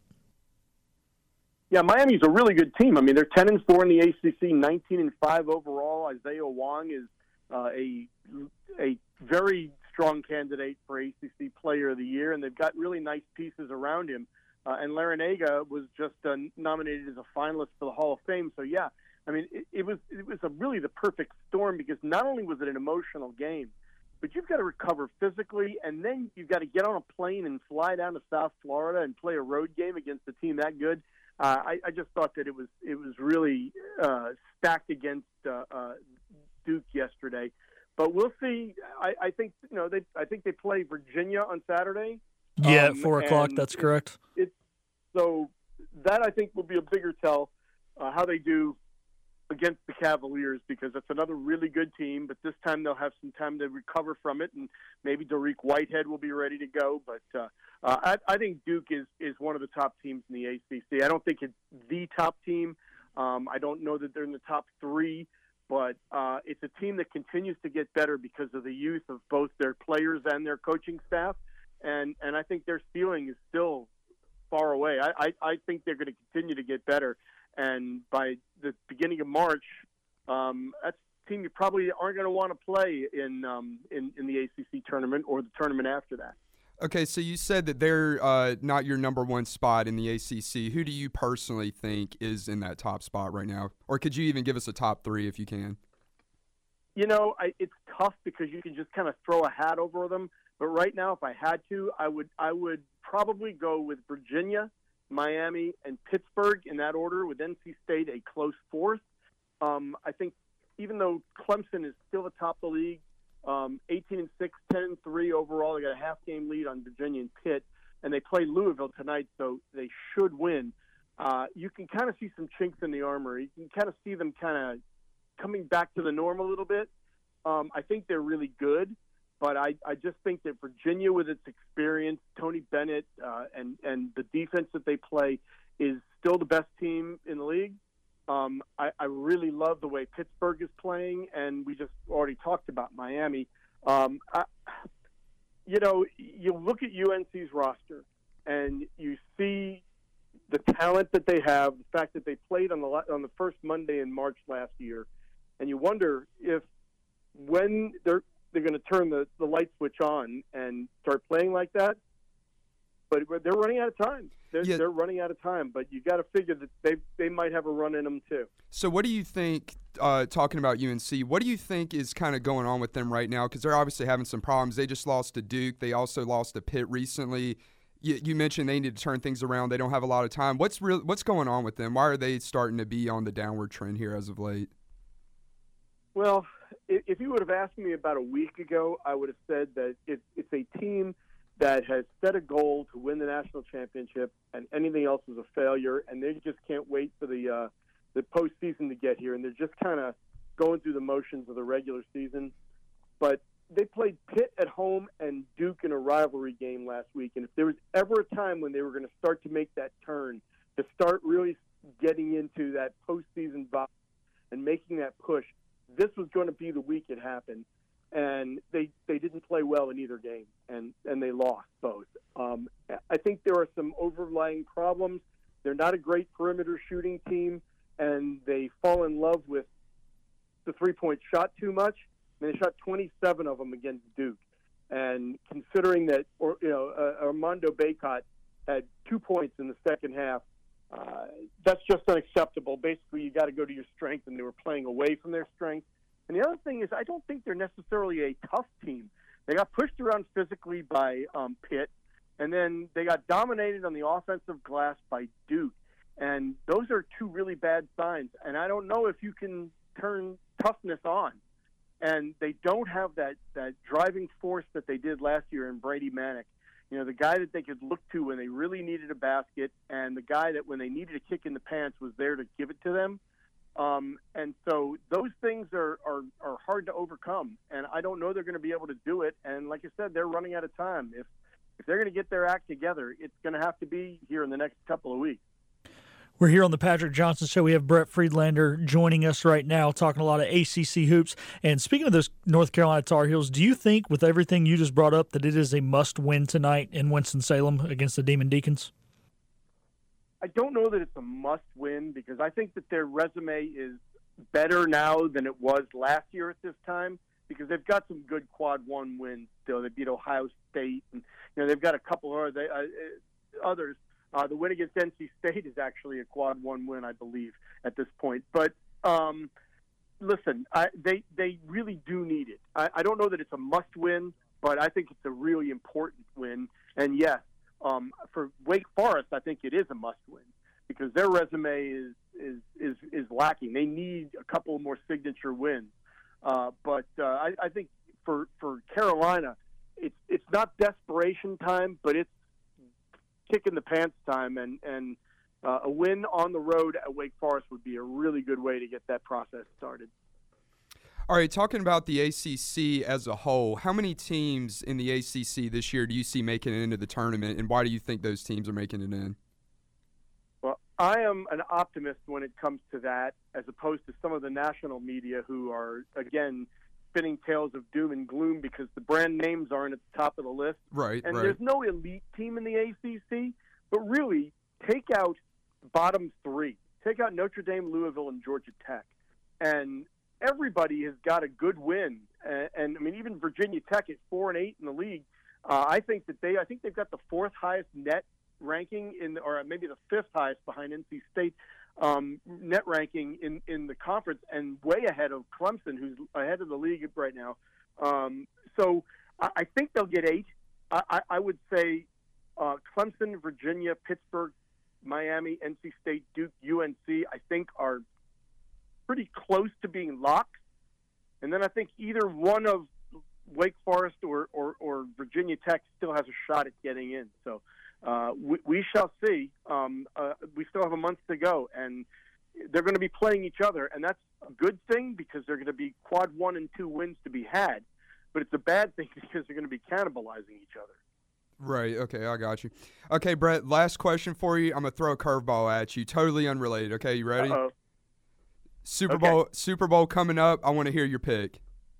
Yeah, Miami's a really good team. I mean, they're ten and four in the A C C, nineteen and five overall. Isaiah Wong is uh, a a very strong candidate for A C C Player of the Year, and they've got really nice pieces around him. Uh, and Larinaga was just uh, nominated as a finalist for the Hall of Fame. So yeah. I mean, it, it was it was a really the perfect storm, because not only was it an emotional game, but you've got to recover physically, and then you've got to get on a plane and fly down to South Florida and play a road game against a team that good. Uh, I, I just thought that it was it was really uh, stacked against uh, uh, Duke yesterday. But we'll see. I, I think you know they I think they play Virginia on Saturday. Yeah, um, at four o'clock. That's correct. It's, it's so that I think will be a bigger tell uh, how they do against the Cavaliers, because that's another really good team, but this time they'll have some time to recover from it, and maybe Dariq Whitehead will be ready to go. But uh, uh, I, I think Duke is, is one of the top teams in the A C C. I don't think it's the top team. Um, I don't know that they're in the top three, but uh, it's a team that continues to get better because of the youth of both their players and their coaching staff, and, and I think their ceiling is still far away. I, I, I think they're going to continue to get better. And by the beginning of March, um, that's a team you probably aren't going to want to play in, um, in in the A C C tournament or the tournament after that. Okay, so you said that they're uh, not your number one spot in the A C C. Who do you personally think is in that top spot right now? Or could you even give us a top three if you can? You know, I, it's tough because you can just kind of throw a hat over them. But right now, if I had to, I would I would probably go with Virginia, Miami, and Pittsburgh in that order, with N C State a close fourth. Um, I think even though Clemson is still atop the league, um, eighteen and six, ten and three overall, they got a half game lead on Virginia and Pitt, and they play Louisville tonight, so they should win. Uh, you can kind of see some chinks in the armor. You can kind of see them kind of coming back to the norm a little bit. Um, I think they're really good, but I, I just think that Virginia, with its experience, Tony Bennett, uh, and, and the defense that they play, is still the best team in the league. Um, I, I really love the way Pittsburgh is playing, and we just already talked about Miami. Um, I, you know, you look at U N C's roster, and you see the talent that they have, the fact that they played on the on the first Monday in March last year, and you wonder if when they're they're going to turn the, the light switch on and start playing like that. But they're running out of time. They're, yeah. they're running out of time. But you got to figure that they they might have a run in them too. So what do you think, uh, talking about U N C, what do you think is kind of going on with them right now? Because they're obviously having some problems. They just lost to Duke. They also lost to Pitt recently. You, you mentioned they need to turn things around. They don't have a lot of time. What's real? What's going on with them? Why are they starting to be on the downward trend here as of late? Well, if you would have asked me about a week ago, I would have said that it, it's a team that has set a goal to win the national championship, and anything else is a failure, and they just can't wait for the uh, the postseason to get here, and they're just kind of going through the motions of the regular season. But they played Pitt at home and Duke in a rivalry game last week, and if there was ever a time when they were going to start to make that turn, to start really getting into that postseason vibe and making that push, this was going to be the week it happened. And they, they didn't play well in either game, and, and they lost both. Um, I think there are some overlying problems. They're not a great perimeter shooting team, and they fall in love with the three-point shot too much. And they shot twenty-seven of them against Duke. And considering that, or you know, uh, Armando Bacot had two points in the second half, uh, that's just unacceptable. Basically, you got to go to your strength, and they were playing away from their strength. And the other thing is, I don't think they're necessarily a tough team. They got pushed around physically by um, Pitt, and then they got dominated on the offensive glass by Duke. And those are two really bad signs. And I don't know if you can turn toughness on. And they don't have that, that driving force that they did last year in Brady Manick. You know, the guy that they could look to when they really needed a basket, and the guy that when they needed a kick in the pants was there to give it to them. Um, and so those things are, are, are hard to overcome, and I don't know they're going to be able to do it. And like I said, they're running out of time. If if they're going to get their act together, it's going to have to be here in the next couple of weeks. We're here on the Patrick Johnson Show. We have Brett Friedlander joining us right now, talking a lot of A C C hoops. And speaking of those North Carolina Tar Heels, do you think, with everything you just brought up, that it is a must-win tonight in Winston-Salem against the Demon Deacons? I don't know that it's a must-win, because I think that their resume is better now than it was last year at this time, because they've got some good quad one wins still. They beat Ohio State, and you know they've got a couple of uh, others. Uh, the win against N C State is actually a quad one win, I believe, at this point. But um, listen, I, they they really do need it. I, I don't know that it's a must-win, but I think it's a really important win. And yes, Um, for Wake Forest, I think it is a must-win, because their resume is is is, is lacking. They need a couple more signature wins. Uh, but uh, I, I think for for Carolina, it's it's not desperation time, but it's kick in the pants time, and and uh, a win on the road at Wake Forest would be a really good way to get that process started. All right, talking about the A C C as a whole, how many teams in the A C C this year do you see making it into the tournament, and why do you think those teams are making it in? Well, I am an optimist when it comes to that, as opposed to some of the national media who are, again, spinning tales of doom and gloom because the brand names aren't at the top of the list. Right, and right. There's no elite team in the A C C, but really, take out bottom three. Take out Notre Dame, Louisville, and Georgia Tech. And everybody has got a good win, and, and I mean, even Virginia Tech at four and eight in the league. Uh, I think that they, I think they've got the fourth highest net ranking in, or maybe the fifth highest behind N C State. um, net ranking in, in the conference and way ahead of Clemson, who's ahead of the league right now. Um, so I, I think they'll get eight. I, I, I would say uh, Clemson, Virginia, Pittsburgh, Miami, N C State, Duke, U N C, I think are pretty close to being locks. And then I think either one of Wake Forest or, or, or Virginia Tech still has a shot at getting in. So uh, we, we shall see. Um, uh, we still have a month to go, and they're going to be playing each other. And that's a good thing because they're going to be quad one and two wins to be had. But it's a bad thing because they're going to be cannibalizing each other. Right. Okay, I got you. Okay, Brett, last question for you. I'm going to throw a curveball at you, totally unrelated. Okay, you ready? Uh-oh. Super Okay. Bowl Super Bowl coming up. I want to hear your pick.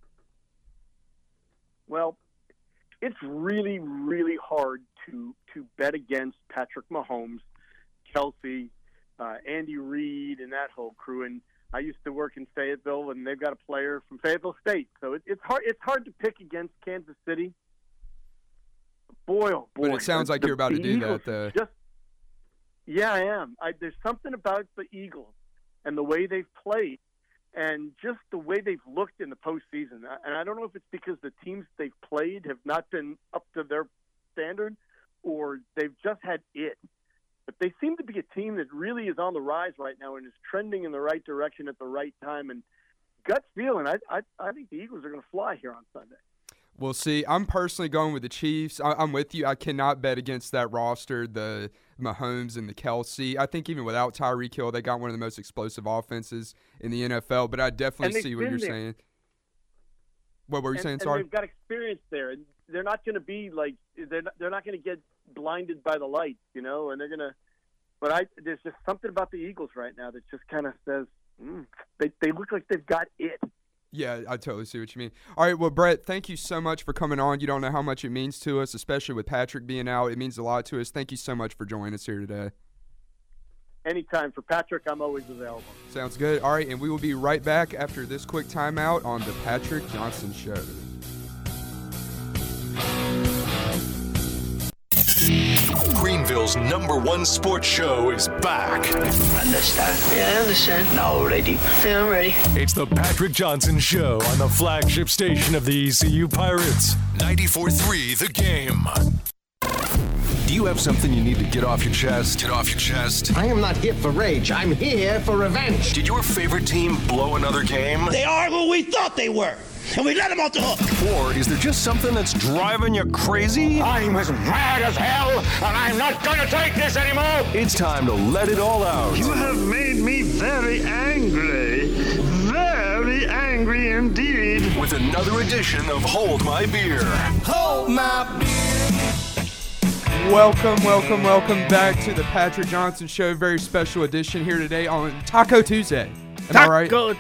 Well, it's really, really hard to to bet against Patrick Mahomes, Kelsey, uh, Andy Reid, and that whole crew. And I used to work in Fayetteville, and they've got a player from Fayetteville State, so it, it's hard. It's hard to pick against Kansas City. Boy, oh boy! But it sounds the, like the you're about to do Eagles that, though. Just, yeah, I am. I, there's something about the Eagles and the way they've played, and just the way they've looked in the postseason. And I don't know if it's because the teams they've played have not been up to their standard, or they've just had it. But they seem to be a team that really is on the rise right now and is trending in the right direction at the right time. And gut feeling, I I, I think the Eagles are going to fly here on Sunday. We'll see. I'm personally going with the Chiefs. I, I'm with you. I cannot bet against that roster, the Mahomes and the Kelsey. I think even without Tyreek Hill, they got one of the most explosive offenses in the N F L. But I definitely see what you're there. saying. What were you and, saying? and Sorry. They've got experience there, and they're not going to be like they're not, they're not going to get blinded by the lights, you know. And they're going to. But I there's just something about the Eagles right now that just kind of says mm, they they look like they've got it. Yeah, I totally see what you mean. All right, well, Brett, thank you so much for coming on. You don't know how much it means to us, especially with Patrick being out. It means a lot to us. Thank you so much for joining us here today. Anytime. For Patrick, I'm always available. Sounds good. All right, and we will be right back after this quick timeout on the Patrick Johnson Show. Greenville's number one sports show is back. Understand? Yeah, I understand. Now ready. Yeah, I'm ready. It's the Patrick Johnson Show on the flagship station of the E C U Pirates. ninety-four three The Game. Do you have something you need to get off your chest? Get off your chest. I am not here for rage. I'm here for revenge. Did your favorite team blow another game? They are who we thought they were, and we let them off the hook. Or is there just something that's driving you crazy? I'm as mad as hell, and I'm not going to take this anymore. It's time to let it all out. You have made me very angry. Very angry indeed. With another edition of Hold My Beer. Hold my beer. Welcome, welcome, welcome back to the Patrick Johnson Show. Very special edition here today on Taco Tuesday. Am I right? Taco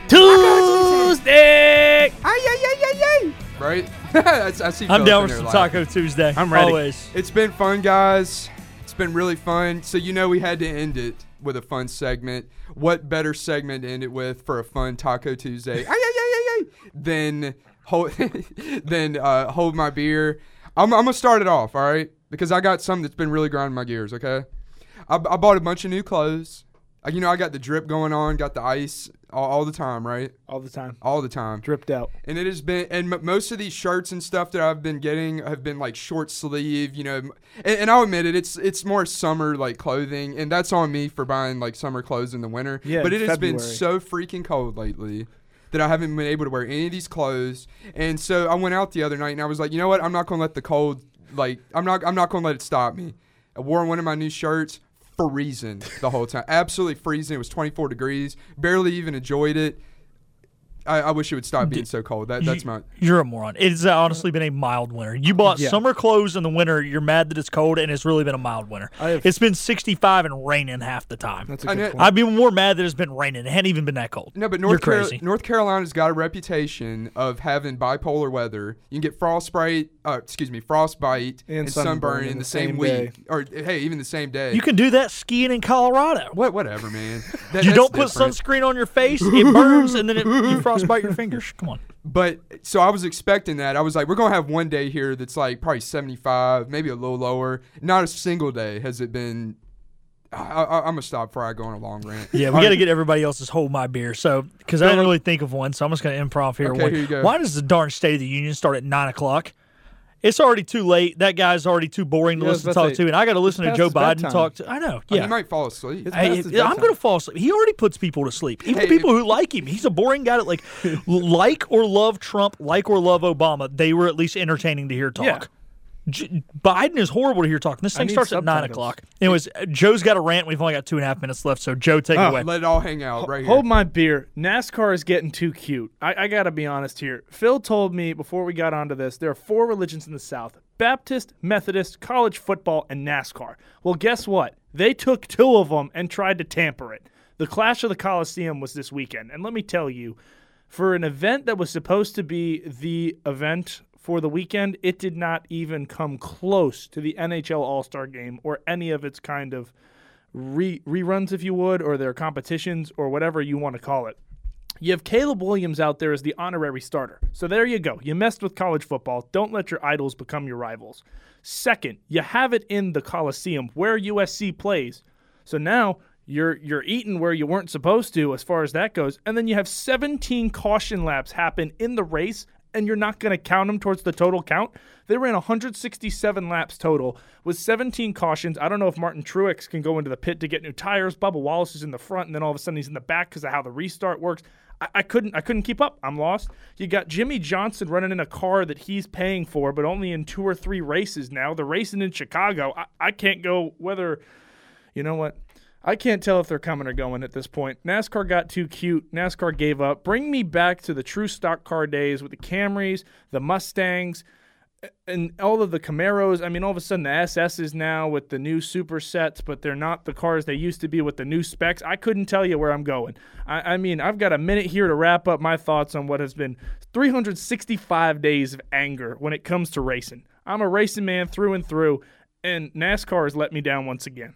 Tuesday. Ay, ay, ay, ay, ay. Right? I, I see I'm Philip down in for there some laughing. Taco Tuesday. I'm ready. Always. It's been fun, guys. It's been really fun. So you know we had to end it with a fun segment. What better segment to end it with for a fun Taco Tuesday? Ay, ay, ay, ay, ay. Than hold, than uh, hold my beer. I'm, I'm gonna start it off, all right? Because I got something that's been really grinding my gears. Okay, I, I bought a bunch of new clothes. Uh, you know, I got the drip going on, got the ice all, all the time, right? All the time. All the time. Dripped out. And it has been, and m- most of these shirts and stuff that I've been getting have been like short sleeve, you know. And, and I'll admit it, it's it's more summer like clothing, and that's on me for buying like summer clothes in the winter. Yeah, but it has February. been so freaking cold lately that I haven't been able to wear any of these clothes. And so I went out the other night and I was like, you know what? I'm not gonna let the cold, like I'm not I'm not gonna let it stop me. I wore one of my new shirts. Freezing the whole time. Absolutely freezing. It was twenty-four degrees. Barely even enjoyed it. I, I wish it would stop being so cold. That That's You- my... You're a moron. It's honestly been a mild winter. You bought Yeah. summer clothes in the winter. You're mad that it's cold, and it's really been a mild winter. I have- It's been sixty-five and raining half the time. That's a I good know- point. I'd be more mad that it's been raining. It hadn't even been that cold. No, but You're North, Carol- crazy. North Carolina's got a reputation of having bipolar weather. You can get frostbite, uh, excuse me, frostbite and, And sunburn, sunburn in the same, week. Or, hey, even the same day. You can do that skiing in Colorado. What, whatever, man. That- You that's don't put different. sunscreen on your face, it burns, and then it, you frostbite your fingers. Come on. But so I was expecting that. I was like, we're going to have one day here that's like probably seventy-five, maybe a little lower. Not a single day has it been I, I, I'm gonna stop before I go on a long rant. Yeah, we got to get everybody else's hold my beer. So, because I didn't really think of one, so I'm just gonna improv here. Okay, one. here you go. Why does the darn State of the Union start at nine o'clock? It's already too late. That guy's already too boring to Yeah, listen to I was talk about to say, to, and I got to listen to past Joe his Biden bedtime. talk to. I know. Oh, Yeah, you might fall asleep. It's Hey, past if- his I'm bedtime. going to fall asleep. He already puts people to sleep. Even Hey, people who like him. He's a boring guy that like like or love Trump, like or love Obama. They were at least entertaining to hear talk. Yeah. J- Biden is horrible to hear talk. This I thing need starts at nine subtitles. o'clock. Anyways, Joe's got a rant. We've only got two and a half minutes left, so Joe, take it Oh, away. Let it all hang out right here. Hold my beer. NASCAR is getting too cute. I, I got to be honest here. Phil told me before we got onto this, there are four religions in the South: Baptist, Methodist, college football, and NASCAR. Well, guess what? They took two of them and tried to tamper it. The Clash of the Coliseum was this weekend, and let me tell you, for an event that was supposed to be the event for the weekend, it did not even come close to the N H L All-Star Game or any of its kind of re- reruns, if you would, or their competitions or whatever you want to call it. You have Caleb Williams out there as the honorary starter. So there you go. You messed with college football. Don't let your idols become your rivals. Second, you have it in the Coliseum where U S C plays. So now you're you're eating where you weren't supposed to as far as that goes. And then you have seventeen caution laps happen in the race, and you're not going to count them towards the total count. They ran one hundred sixty-seven laps total with seventeen cautions. I don't know if Martin Truex can go into the pit to get new tires. Bubba Wallace is in the front, and then all of a sudden he's in the back because of how the restart works. I, I couldn't I couldn't keep up. I'm lost. You got Jimmy Johnson running in a car that he's paying for, but only in two or three races now. They're racing in Chicago. I, I can't go whether – you know what? I can't tell if they're coming or going at this point. NASCAR got too cute. NASCAR gave up. Bring me back to the true stock car days with the Camrys, the Mustangs, and all of the Camaros. I mean, all of a sudden the S S's now with the new super sets, but they're not the cars they used to be with the new specs. I couldn't tell you where I'm going. I, I mean, I've got a minute here to wrap up my thoughts on what has been three hundred sixty-five days of anger when it comes to racing. I'm a racing man through and through, and NASCAR has let me down once again.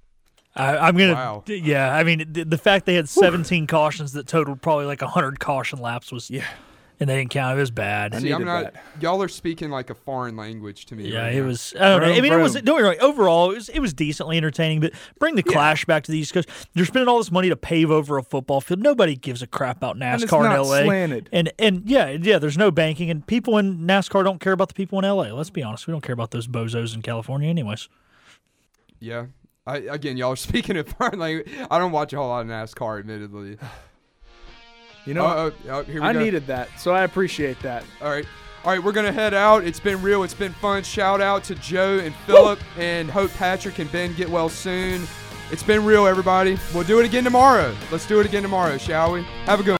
I, I'm gonna, Wow. yeah. I mean, the, the fact they had seventeen cautions that totaled probably like one hundred caution laps was, Yeah. and they didn't count. It was bad. See, I'm needed not. that. Y'all are speaking like a foreign language to me. Yeah, right it now. was. I don't know. I Vroom, mean, it was. vroom. Don't get me wrong. Overall, it was. It was decently entertaining. But bring the Clash back to the East Coast. You're spending all this money to pave over a football field. Nobody gives a crap about NASCAR And it's in not L A. slanted. And and yeah, yeah. There's no banking, and people in NASCAR don't care about the people in L A. Let's be honest. We don't care about those bozos in California, anyways. Yeah. I, again, y'all are speaking of foreign language. I don't watch a whole lot of NASCAR, admittedly. You know, Oh, oh, oh, here we I go. needed that, so I appreciate that. All right. All right, we're going to head out. It's been real. It's been fun. Shout out to Joe and Philip, and hope Patrick and Ben get well soon. It's been real, everybody. We'll do it again tomorrow. Let's do it again tomorrow, shall we? Have a good one.